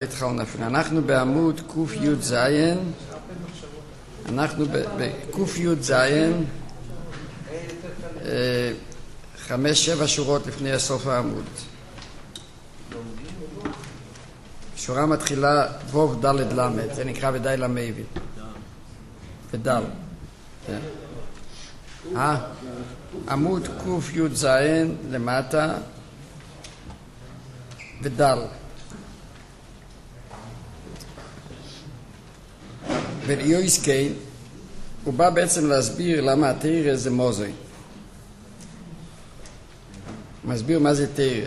התחלנו אפילו. אנחנו בעמוד ק"ז, אנחנו בק"ז, 5-7 שורות לפני סוף העמוד. שורה מתחילה ווב ד' למד, זה נקרא ודי למייבין. ודל. עמוד ק"ז למטה ודל. וליועס קיין הוא בא בעצם להסביר למה התורה זה מוזוי. מסביר מה זה תורה.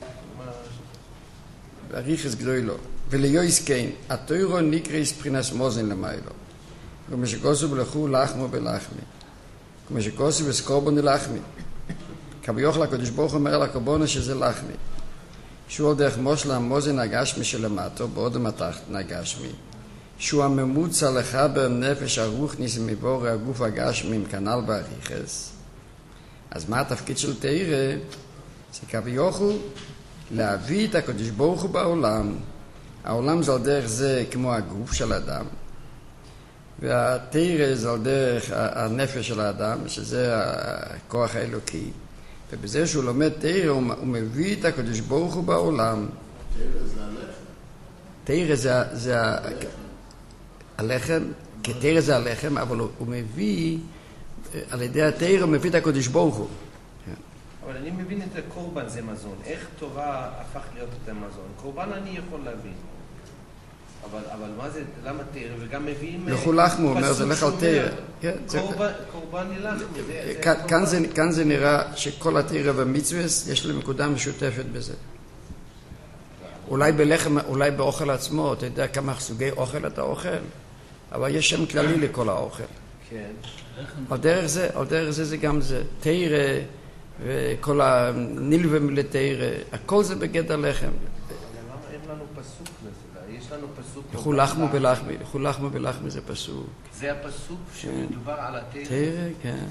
אריכוס גדולו. וליועס קיין התורה נקראת מבחינת מוזן למיילו. כמו שכתוב בלכו לחמו בלחמי. כמו שכתוב בקורבן לחמי. כביכול הקדוש ברוך הוא אומר לקורבן שזה לחמי. שהוא על דרך מושל המוזן הגשמי שלמטו בעוד התחתון הגשמי. שהוא הממוצע לחבר נפש הרוחניס מבורא הגוף הגשמי כנ"ל באריכוס. אז מה התפקיד של תורה? זה כביכול להביא את הקדוש ברוך הוא בעולם. העולם זה על דרך זה כמו הגוף של האדם, והתורה זה על דרך הנפש של האדם, שזה הכוח האלוקי. ובזה שהוא לומד תורה הוא מביא את הקדוש ברוך הוא בעולם. תורה זה הלחם, כתורה זה הלחם, אבל הוא מביא, על ידי התורה הוא מביא את הקדוש ברוך הוא. אבל אני מבין את הקורבן זה מזון. איך תורה הפך להיות את המזון? קורבן אני יכול להבין. אבל מה זה, למה תורה? וגם מביאים... לכו לחמו, אומר, זה לך על תורה. קורבן לחם. כאן זה נראה שכל התורה והמצוות יש להם נקודה משותפת בזה. אולי בלחם, אולי באוכל עצמו, אתה יודע כמה סוגי אוכל אתה אוכל, אבל יש שם כללי לכל האוכל. כן. על דרך זה זה גם זה. תורה וכל הנלווה לתורה, הכל זה בגדר לחם. למה אין לנו פסוק לזה? יש לנו פסוק... לכו לחמו בלחמי, לכו לחמו בלחמי זה פסוק. זה הפסוק שמדובר על התורה? תורה, כן.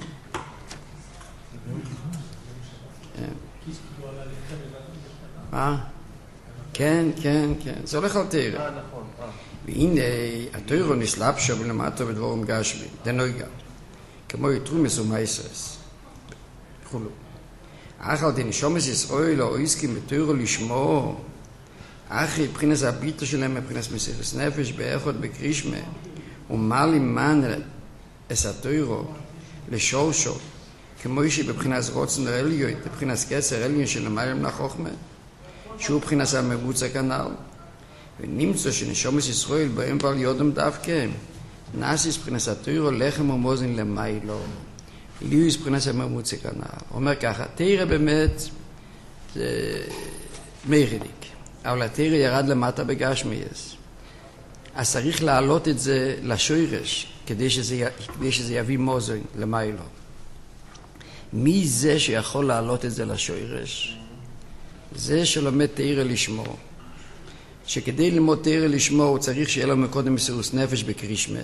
כן, זה הולך על תורה. נכון. והנה, התורה נסלבשה ולמטה בדבורים גשמי, דנויגה, כמו יתרומס ומייסרס. וכולו. אך על דנשומס ישראל לא עסקים בתורה לשמו, אחרי מבחינת הביטה שלהם, מבחינת מסירות נפש, באחד בקרישמה, ומעלים מן את התורה לשורשו, כמו שבבחינת רוצן העליון, בבחינת קצר העליון של המעלים לחוכמה, שהוא מבחינת הממוצע כנ"ל. ונמצא שנשומת ישראל בהם ועל יודם דווקא, נעשיס מבחינת התורה לחם ומוזן למיילו. ליוס מבחינת הממוצע כנ"ל. הוא אומר ככה, תורה באמת זה מיירדיק, אבל התורה ירד למטה בגשמייס. אז צריך להעלות את זה לשורש, כדי שזה יביא מוזן למיילו. מי זה שיכול להעלות את זה לשורש? זה שלומד תורה לשמו. שכדי ללמוד תורה לשמו הוא צריך שיהיה לו מקודם מסירות נפש בקרישמה.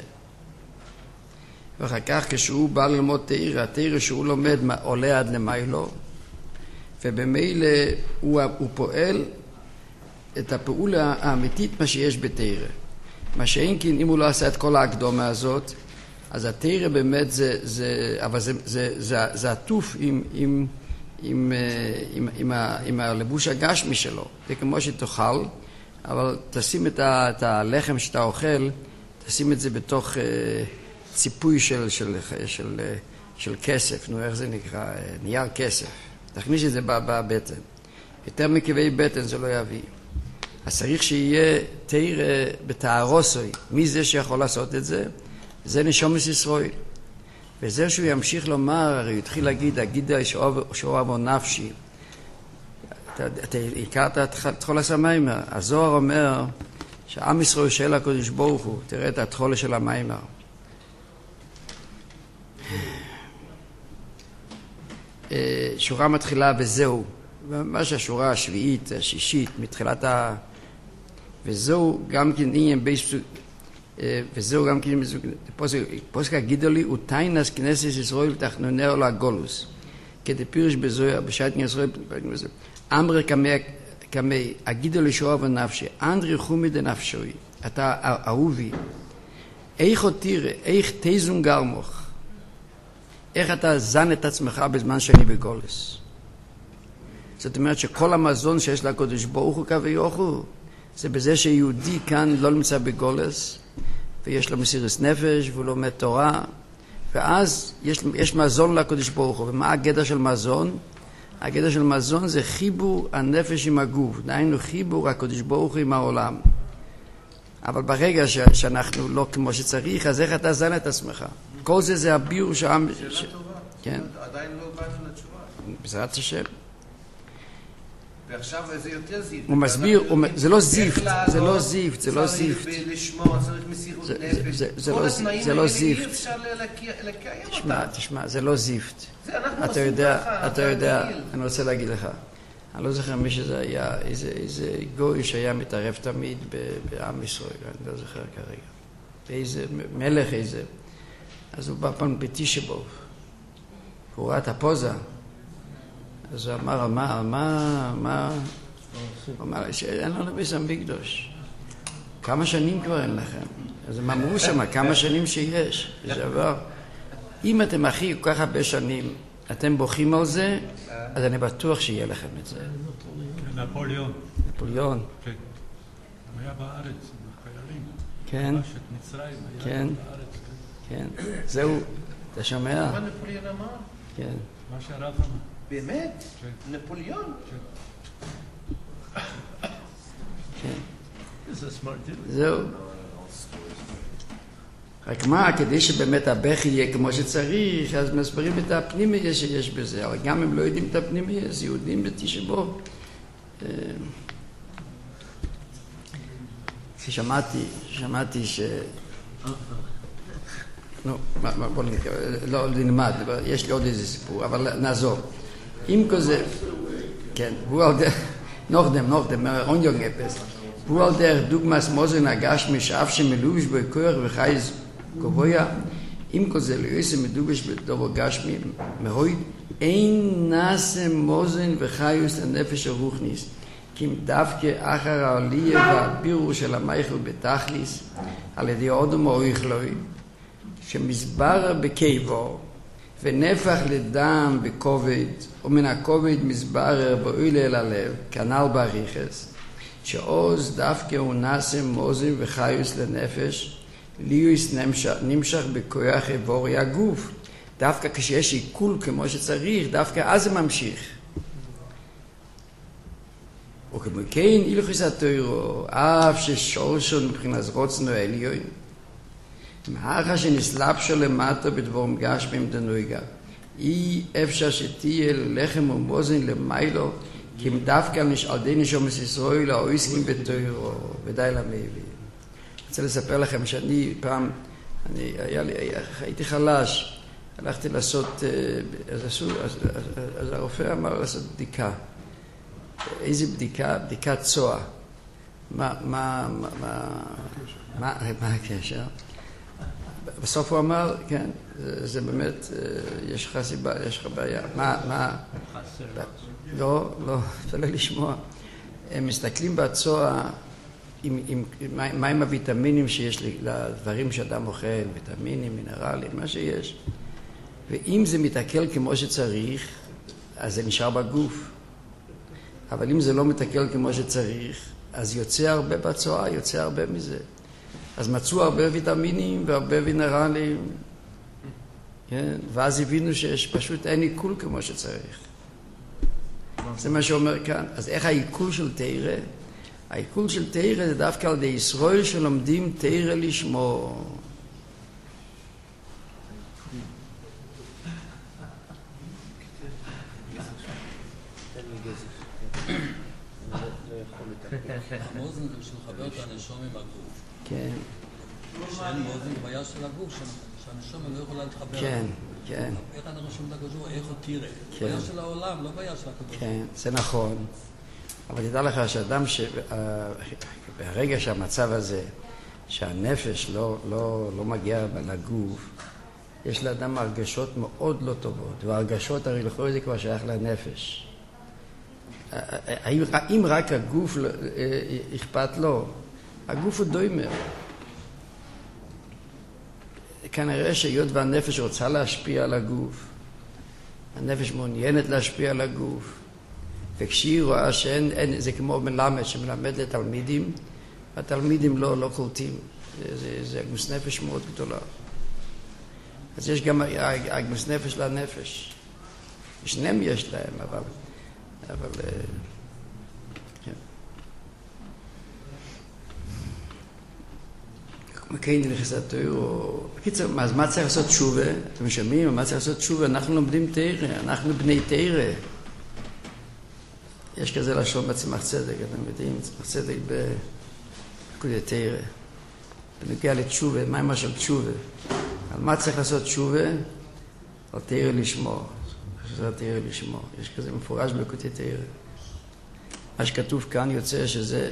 ואחר כך כשהוא בא ללמוד תורה, התורה שהוא לומד עולה עד למיילו, ובמילא הוא פועל את הפעולה האמיתית מה שיש בתורה. מה שאין כן, אם הוא לא עשה את כל ההקדומה הזאת, אז התורה באמת אבל זה עטוף עם הלבוש הגשמי שלו. זה כמו שתאכל, אבל תשים את הלחם שאתה אוכל, תשים את זה בתוך ציפוי של כסף, איך זה נקרא? נייר כסף. תכניס את זה בבטן. יותר מכאבי בטן זה לא יביא. אז צריך שיהיה תורה בתערוסוי. מי זה שיכול לעשות את זה? זה נשומת ישראל. וזה שהוא ימשיך לומר, הרי הוא התחיל להגיד, הגידה שאוהבו נפשי. אתה הכרת את תחול הסמיימר. הזוהר אומר שעם ישראל של הקדוש ברוך הוא, תראה את התחולה של המיימר. שורה מתחילה וזהו. ממש השורה השביעית, השישית, מתחילת וזהו גם כן עניין בייספסוק, וזהו גם כן פוסק הגידו לי, ותיינס כנסת ישראל תחנונהו לגולוס. כדי פירש בזוהר, בשעת ישראל, אמר כמי, אגידו לשאוב הנפשי, אנדרי חומי דנפשוי, אתה אהובי, איך תראה, איך תזון גרמוך, איך אתה זן את עצמך בזמן שאני בגולס. זאת אומרת שכל המזון שיש לקדוש ברוך הוא כביכול, זה בזה שיהודי כאן לא נמצא בגולס, ויש לו מסירות נפש, והוא לומד תורה, ואז יש מזון לקדוש ברוך הוא. ומה הגדר של מזון? הגדר של מזון זה חיבור הנפש עם הגוף, דהיינו חיבור הקדוש ברוך הוא עם העולם. אבל ברגע שאנחנו לא כמו שצריך, אז איך אתה זן את עצמך? כל זה הביור שהעם... שאלה טובה. כן. עדיין לא באנו לתשובה. בעזרת השם. ועכשיו זה יותר זיפט. הוא מסביר, זה לא זיפט, זה לא זיפט, זה לא זיפט. צריך לשמוע, צריך מסירות נפש. כל התנאים האלה אי אפשר לקיים אותם. תשמע, זה לא זיפט. זה אנחנו אתה עושים ככה. אתה יודע, אני רוצה להגיד לך. אני לא זוכר מי שזה היה, איזה גוי שהיה מתערב תמיד בעם ישראל, אני לא זוכר כרגע. ואיזה מלך איזה. אז הוא בא פעם בתשבוב. הוא ראה את הפוזה. אז הוא אמר, מה? הוא אמר, שאין לנו בית המקדש. כמה שנים כבר אין לכם? אז הם אמרו שם, כמה שנים שיש. זה עבר. אם אתם הכי כל כך הרבה שנים, אתם בוכים על זה, אז אני בטוח שיהיה לכם את זה. נפוליאון. נפוליאון. כן. הוא היה בארץ עם החיילים. כן. ממש את מצרים היה בארץ. כן. זהו, אתה שומע? מה נפוליאון אמר? כן. מה שהרב אמר. באמת? כן. נפוליאון? כן. זה סמרטי. זהו. רק מה, כדי שבאמת הבכי יהיה כמו שצריך, אז מסברים את הפנימיה שיש בזה, אבל גם אם לא יודעים את הפנימיה, אז יהודים בתשבו. שמעתי ש... בוא נקרא, לא נלמד, יש לי עוד איזה סיפור, אבל נעזור. אם כזה, כן, הוא על דרך, נוחדם, אונג'ונג אפס, הוא על דרך דוגמס מוזן הגשמי, שאף שמלובש בו כוח וחייז גבויה, אם כזה לא יעשה מדובש בדובר גשמי, מהוי, אין נעשה מוזן וחייוס לנפש הרוחניס, כי אם דווקא אחר העלייה והבירור של המייכל בתכליס, על ידי אודם האויכלוי, שמסבר בקייבו, ונפח לדם בכובד, ומן הכובד מסבר באוילה אל הלב, כנ"ל בריחס, שעוז דווקא הוא נעשה מוזן וחיוס לנפש, ליוס נמשך בכוח עבורי הגוף. דווקא כשיש עיכול כמו שצריך, דווקא אז זה ממשיך. וכמו כן, הלכות התורה, אף ששורשו מבחינת רוצנו העליון, מאחר שנסלבשו למטה בדבורם גשמיים דנויגה, אי אפשר שתהיה לחם ומוזן למיילו, כי אם דווקא על די נשומות ישראל העוסקים בתורה, ודי למביא. אני רוצה לספר לכם שאני פעם, הייתי חלש, הלכתי לעשות, אז הרופא אמר לעשות בדיקה. איזה בדיקה? בדיקת צואה. מה הקשר? בסוף הוא אמר, כן, זה באמת, יש לך סיבה, יש לך בעיה. מה? לא, תפלא לשמוע. הם מסתכלים בצואה, מה עם הוויטמינים שיש לדברים שאדם אוכל, ויטמינים, מינרלים, מה שיש. ואם זה מתעכל כמו שצריך, אז זה נשאר בגוף. אבל אם זה לא מתעכל כמו שצריך, אז יוצא הרבה בצואה, יוצא הרבה מזה. אז מצאו הרבה ויטמינים והרבה מינרלים, כן? ואז הבינו שיש פשוט אין עיכול כמו שצריך. זה מה שאומר כאן. אז איך העיכול של תורה? העיכול של תורה זה דווקא על ידי ישראל שלומדים תורה לשמו. המוזן זה שמחבר את הנשום עם הגוף. כן. שאין מוזן בעיה של הגוף, שהנשום לא יכולה להתחבר. כן, כן. איך אנחנו שומעים את הגדול, איך הוא תראה? בעיה של העולם, לא בעיה של הקדוש. כן, זה נכון. אבל תדע לך שאדם ברגע שהמצב הזה, שהנפש לא מגיע לגוף, יש לאדם הרגשות מאוד לא טובות, והרגשות הרי לכאורה זה כבר שייך לנפש. אם רק הגוף אכפת לו, הגוף הוא דוימר. כנראה שהיות והנפש רוצה להשפיע על הגוף, הנפש מעוניינת להשפיע על הגוף, וכשהיא רואה שאין, זה כמו מלמד שמלמד לתלמידים, התלמידים לא קולטים, זה הגמוס נפש מאוד גדולה. אז יש גם הגמוס נפש לנפש, שניהם יש להם, אבל כן. מכן נכנס לתורה. בקיצור, אז מה צריך לעשות תשובה? אתם שומעים? מה צריך לעשות תשובה? אנחנו לומדים תורה, אנחנו בני תורה. יש כזה לשון בצמח צדק, אתם יודעים, צמח צדק בקודי תורה. בנוגע לתשובה, מה עם של תשובה? על מה צריך לעשות תשובה? על תורה לשמור. על תורה לשמור. יש כזה מפורש בקודי תורה. מה שכתוב כאן יוצא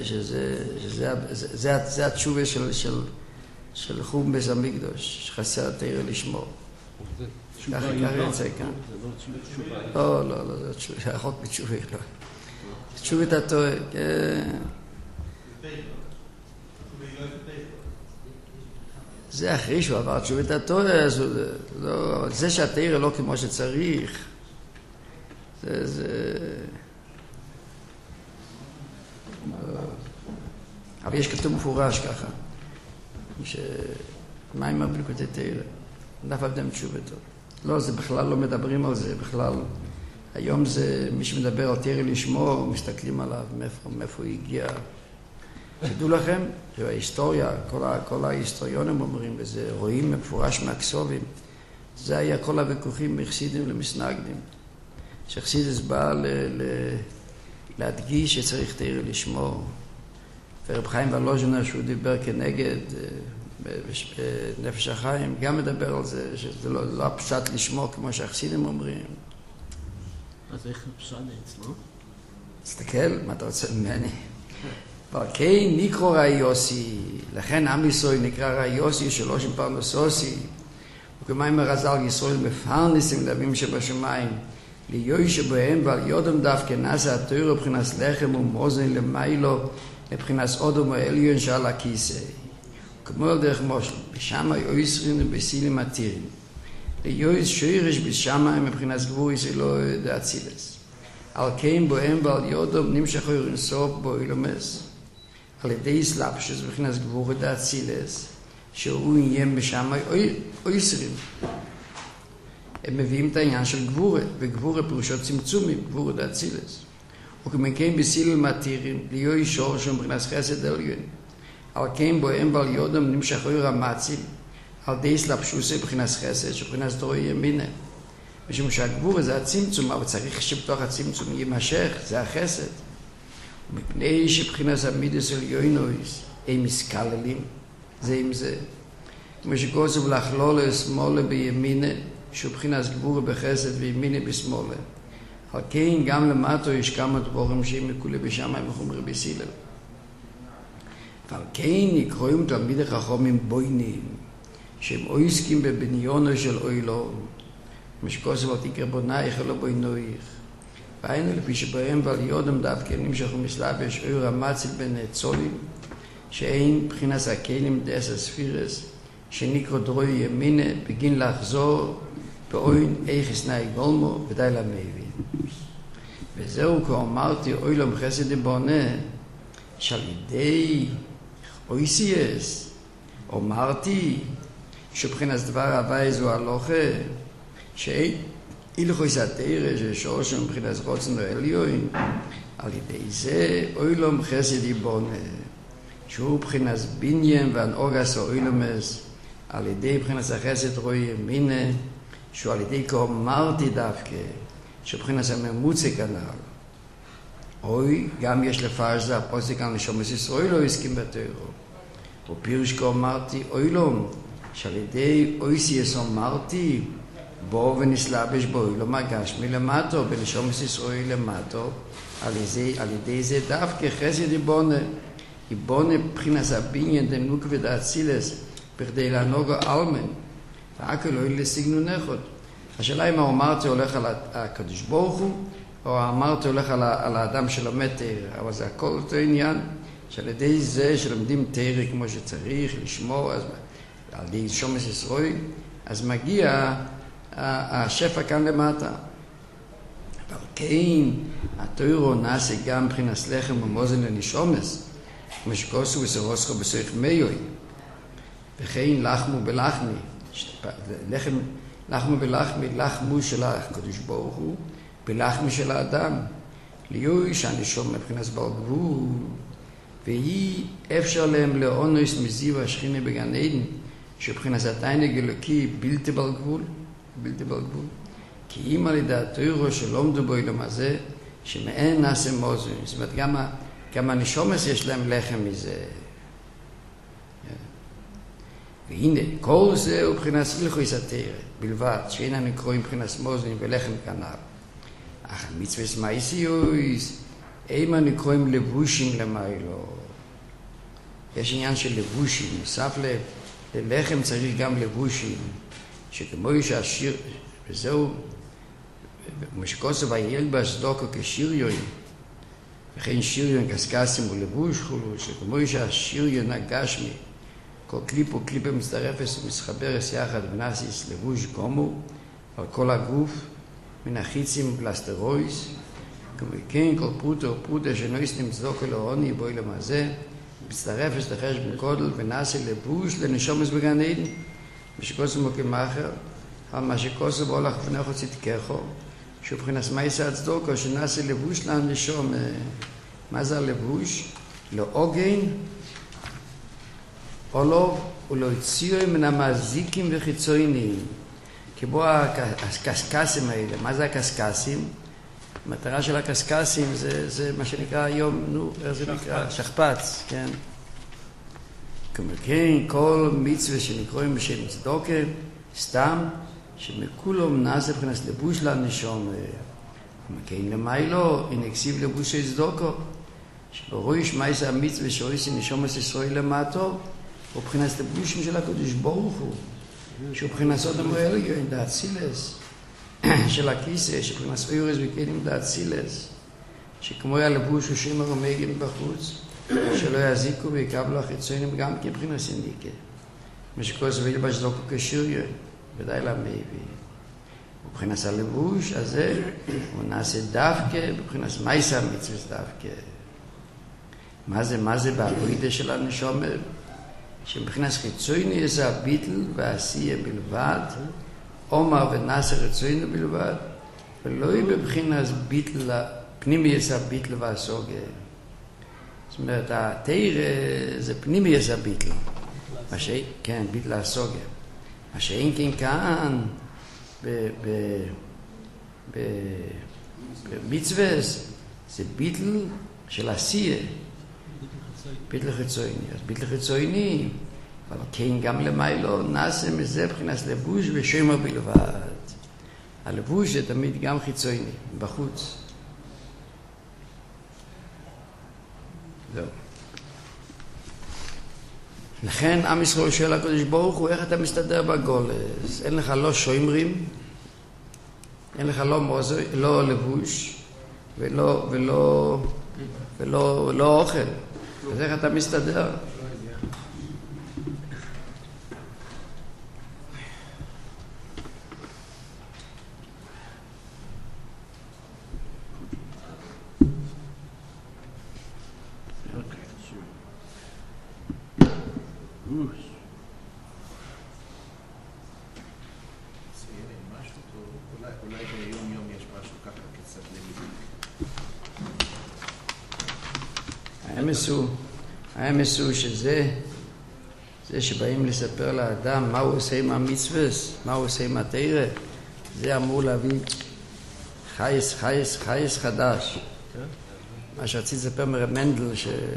שזה התשובה של חורבן בית המקדש, שחסר תורה לשמור. ככה יוצא כאן. לא, זה רחוק מתשובה, לא. תשובת התורה, כן. זה אחרי שהוא עבר תשובת התורה, זה שהתורה לא כמו שצריך, אבל יש כתוב מפורש ככה, מה עם הבליקותי תורה? דף אבדם תשובתו. לא, זה בכלל לא מדברים על זה, בכלל. היום זה, מי שמדבר על תורה לשמור, מסתכלים עליו, מאיפה הוא הגיע. תדעו לכם, ההיסטוריה, כל ההיסטוריונים אומרים, וזה רואים מפורש מהכסובים, זה היה כל הוויכוחים מחסידים למסנגדים. שחסידס בא להדגיש שצריך תורה לשמור. ורב חיים ולוז'נר, שהוא דיבר כנגד בנפש החיים, גם מדבר על זה, שזה לא הפשט לשמור כמו שהחסידים אומרים. אז איך הפשט אצלו? תסתכל, מה אתה רוצה ממני? אבל כן נקרא ראי יוסי, לכן עם ישראל נקרא ראי יוסי שלוש עם פרנסוסי, וכמים הרזל ישראל מפרנסים לבים שבשמיים, ליוי שבהם ועל יודם דווקא נעשה התורה מבחינת לחם ומוזן למיילו, מבחינת אודום העליון שעל הכיסא. כמו על דרך מושל, בשמי יויסרים ובסילים עתירים. ליויס שירש בשמי מבחינת גבור יסלו דאצילס. על כן בוהם ועל יודום נמשכו ירנסוף בו אילומס. על ידי סלאפשס מבחינת גבור דאצילס, שהוא יהיה בשמי יויסרים. הם מביאים את העניין של גבורה, וגבורה פירושו צמצומים, גבורה דאצילס. וכמכן בסילים עתירים, ליוי שור שמבחינת חסד עליון. על כן בוהם ועל יודום נמשכו רמצים, על די סלאפשוס מבחינת חסד, שבחינת דרוי ימינה. משום שהגבורה זה הצמצום, אבל צריך שבתוך הצמצום יימשך, זה החסד. ומפני שבחינת המידס עליונויס, הם מסקללים, זה עם זה. כמו שכוסף לכלול שמאלה בימינה, שבחינת גבורה בחסד וימינה בשמאלה. על כן גם למטו יש כמה דבורים שהם מכולי בשמיים וחומרי בסילל. ועל כן נקרואים תלמידי חכמים בוינים, שהם עוסקים בבניונו של אוילו, משכוסף על תקרא בונייך אלא בוינויך. והיינו לפי שבהם ועל יודם דווקא נמשכו מסלבש אור המצל בין הצולים, שאין בחינת הכלים דס הספירס, שנקרא דרוי ימינה, בגין לחזור באוין איכס נאי גולמו ודי למבין. וזהו כה אמרתי אוילום חסד בונה, שעל ידי אויסייס, אמרתי שבחינת דבר הווי זו הלוכה, שאילכו יסתרה ששורשם מבחינת רוצן העליון, על ידי זה אוילום חסד בונה, שהוא בחינת בניין והנאוגס האוילומס, על ידי בחינת החסד רואי ימינה, שהוא על ידי כה אמרתי דווקא, שבחינת הממוצע כנ"ל. אוי, גם יש לפרש זה הפוסק על נשומת ישראל לא הסכים בתורה. ופירוש כה אמרתי, אוילום, שעל ידי אויסייס אמרתי, בוא ונסלבש בו אוילום הגשמי למטו, בנשומת ישראל למטו, על ידי זה דווקא חסד יבונה בחינת הבניין דנוק ודאצילס, בכדי לענוג אלמן, והכל לא לסגנון אחד. השאלה אם אמרתי הולך על הקדוש ברוך הוא, או אמרתי הולך על האדם שלומד תורה, אבל זה הכל אותו עניין, שעל ידי זה שלומדים תורה כמו שצריך, לשמור, אז על ידי שומס ישראל, אז מגיע השפע כאן למטה. אבל כן, התורה נעשה גם מבחינת לחם ומאזן לנשומס, כמו שכוסו וסרוסכו בסויך מיוי, וכן לחמו בלחמי, לחמו בלחמי, לחמו של הקדוש ברוך הוא, בלחמי של האדם, ליוי שהנשום מבחינת בעל גבול, והיא אפשר להם לאונוס מזיו השכינה בגן עדן, שבחינת התענג אלוקי בלתי בעל גבול, כי אם על ידי התורה שלומדו בו אילום הזה, שמאין נעשה מוזן, זאת אומרת גם הנשומס יש להם לחם מזה. והנה, כל זה הוא מבחינת הלכות התורה בלבד, שאינם נקראים מבחינת מוזן ולחם כנ"ל. אך מצוות מעשיות, אימה נקראים לבושים למיילו. יש עניין של לבושים, נוסף ללחם צריך גם לבושים, שכמו שהשיר, וזהו, משקוסו וילבש דוקו כשיריון, וכן שיריון קסקסים ולבוש חולו, שכמו שהשיריון הגשמי, כל קליפ וקליפה מצטרפס ומסחברס יחד ונסיס לבוש גומו על כל הגוף, מן החיצים פלסטרויס, וכן כל פרוטו ופרוטה שנויס נמצדוקו לעוני בוי למזה, מצטרפס לחשבון קודל ונעשה לבוש לנשומס בגן עדן, משקוסו מוקים אחר, על מה שקוסו בולך ונכו צדקךו, שבחינת מייסה הצדוקו שנעשה לבוש לנשום. מה זה הלבוש? לא עוגן, או לא הציעו מן המזיקים וחיצוניים, כמו הקסקסים האלה. מה זה הקסקסים? המטרה של הקסקסים זה מה שנקרא היום, איך זה נקרא? שכפ"ץ, כן. כן, כל מצווה שנקראים בשם צדוקה, סתם, שמכולם נעשה מבחינת לבוש לנשום. כן, למיילו, הנה כסיב לבוש של צדוקו, שבראש מייסה המצווה שעושה נשומס ישראל למטו, הוא מבחינת לבושים של הקדוש ברוך הוא, שהוא מבחינת סודם ואלגיון, דאצילס, של הכיסא, שבחינת אוירס וכלים דאצילס, שכמו הלבוש הוא שמר ומגן בחוץ, שלא יזיקו ויקבלו החיצונים גם כבחינת סינדיקה. משקוס וילבש דוקו כשיריון, ודאי למייבי. ובחינת הלבוש הזה הוא נעשה דווקא, בבחינת מייסה מצווה דווקא. מה זה בעבודה של הנשומר? שמבחינת חיצוני זה הביטל והעשייה בלבד, עומר ונעשה רצוני בלבד, ולא היא בבחינת ביטל, פנימי יש הביטל והסוגה. זאת אומרת, התאיר זה פנימי יש הביטל. כן, ביטל הסוגה. מה שאין כן כאן, במצווה, זה ביטל של עשייה. ביטל חיצוני. אז ביטל חיצוני, אבל כן גם למיילו נעשה מזה מבחינת לבוש ושמר בלבד. הלבוש זה תמיד גם חיצוני, בחוץ. זהו. לכן עם ישראל שואל הקדוש ברוך הוא, איך אתה מסתדר בגולס? אין לך לא שומרים, אין לך לא לבוש ולא אוכל. אז איך אתה מסתדר? האמס הוא שזה שבאים לספר לאדם מה הוא עושה עם המצווה, מה הוא עושה עם התורה, זה אמור להביא חייס חדש. מה שרציתי לספר מרב מנדל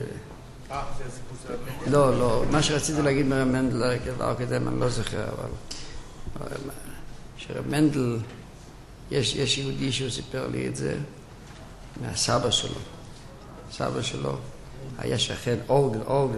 לא, מה שרציתי להגיד מרב מנדל אני לא זוכר, אבל שרב מנדל, יש יהודי שהוא סיפר לי את זה מהסבא שלו. סבא שלו היה שכן, אורגל,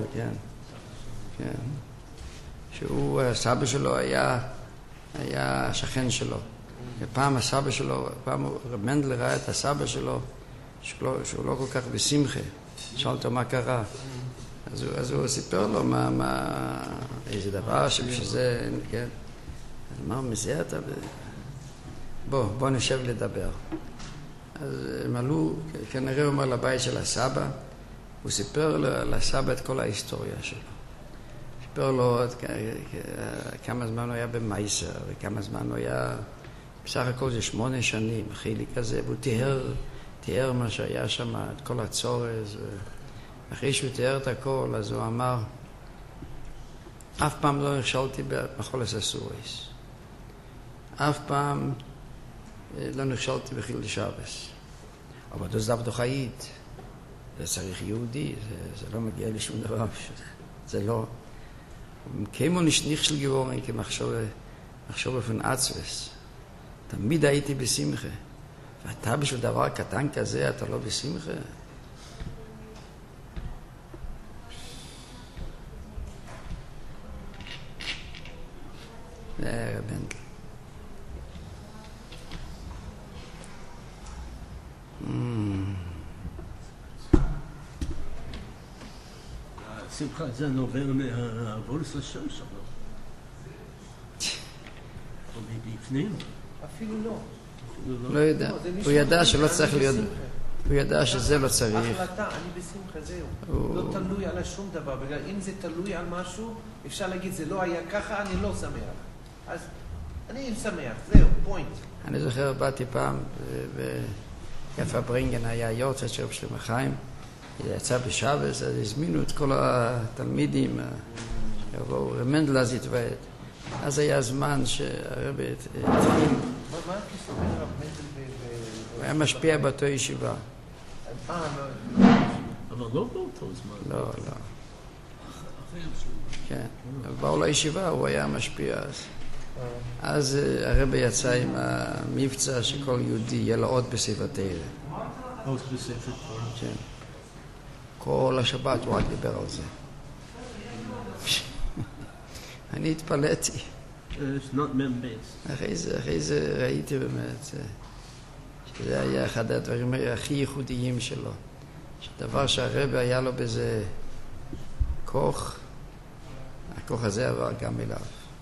כן. שהוא, סבא שלו היה שכן שלו. ופעם הסבא שלו, פעם רב מנדל ראה את הסבא שלו, שהוא לא כל כך בשמחה. שאל אותו מה קרה. אז הוא סיפר לו איזה דבר שבשזה, כן. אז אמר, מזה אתה... בוא נשב לדבר. אז הם עלו, כנראה הוא אומר לבית של הסבא, הוא סיפר לסבא את כל ההיסטוריה שלו. סיפר לו כמה זמן הוא היה במייסר, וכמה זמן הוא היה, בסך הכל זה 8 שנים, חילי כזה, והוא תיאר מה שהיה שם, את כל הצורס, אחרי שהוא תיאר את הכל, אז הוא אמר, אף פעם לא נכשלתי בחולס הסורס. אף פעם לא נכשלתי בחיל שבס. אבל זה דבר תוכאית. זה צריך יהודי, זה לא מגיע לשום דבר. זה לא... כמו נשניך של גיבורים, כמחשוב בפן עצבס. תמיד הייתי בשמחה. ואתה בשביל דבר קטן כזה, אתה לא בשמחה? זה בנדל. שמחה זה נובע מהוולס לשם שלו. או מבפנים. אפילו לא. לא יודע. הוא ידע שלא צריך להיות... הוא ידע שזה לא צריך. החלטה, אני בשמחה, זהו. לא תלוי על שום דבר. בגלל אם זה תלוי על משהו, אפשר להגיד, זה לא היה ככה, אני לא שמח. אז אני שמח, זהו, פוינט. אני זוכר, באתי פעם, ביפה ברינגן היה יורצת של רב שלמה חיים, יצא בשבס, אז הזמינו את כל התלמידים, יבואו, רב מנדל אז התוועד. אז היה זמן שהרבי התחיל. מה הכי סומך רב מנדל הוא היה משפיע באותו ישיבה. אבל לא באותו זמן. לא. כן, באו לישיבה, הוא היה משפיע אז. אז הרבי יצא עם המבצע שכל יהודי יהיה לו עוד בספר תורה. עוד בספר תורה. כן. כל השבת הוא רק דיבר על זה. אני התפלאתי. אחרי זה ראיתי באמת שזה היה אחד הדברים הכי ייחודיים שלו. שדבר שהרבי היה לו בזה כוח, הכוח הזה עבר גם אליו.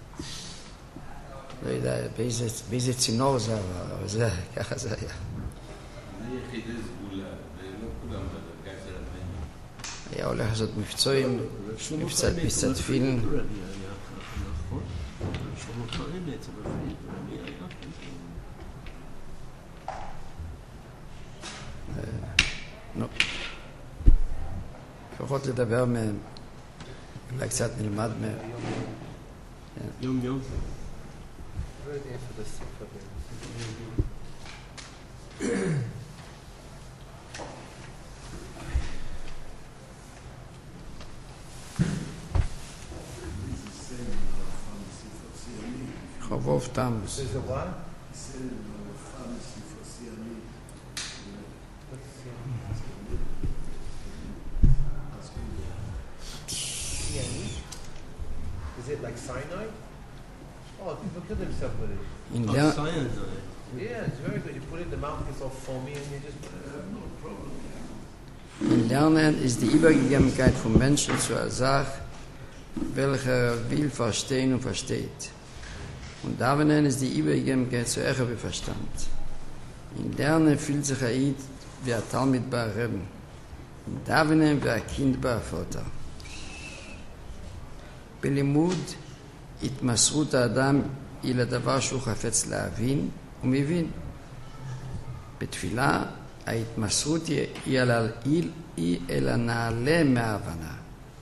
לא יודע באיזה צינור זה עבר, אבל ככה זה היה. זה יחידי סגולה, ולא כולם בדרגה של הבן. היה הולך לעשות מבצעים, מבצע תפילין. נו. לפחות לדבר מהם, אולי קצת נלמד מהם. יום. לא יודע איפה זה ספר. חובוב תמוס. זה what? Is it like cyanide? Oh, people kill themselves with it. Yeah, it's very good. You put it in the mouth, it's all foamy, and you just put it. No problem. In Lernen ist die Übergegebenheit vom Menschen zu einer Sache, welcher will verstehen und versteht. Und Davenen ist die Übergegebenheit zu Echer Verstand. In Lernen fühlt sich Eid wie ein Talmid bei Reben. In Davenen wie ein Kind bei Vater. בלימוד התמסרות האדם היא לדבר שהוא חפץ להבין ומבין. בתפילה ההתמסרות היא אל הנעלה מההבנה.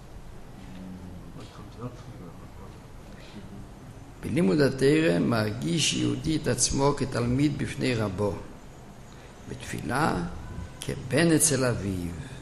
בלימוד התורה מרגיש יהודי את עצמו כתלמיד בפני רבו. בתפילה כבן אצל אביו.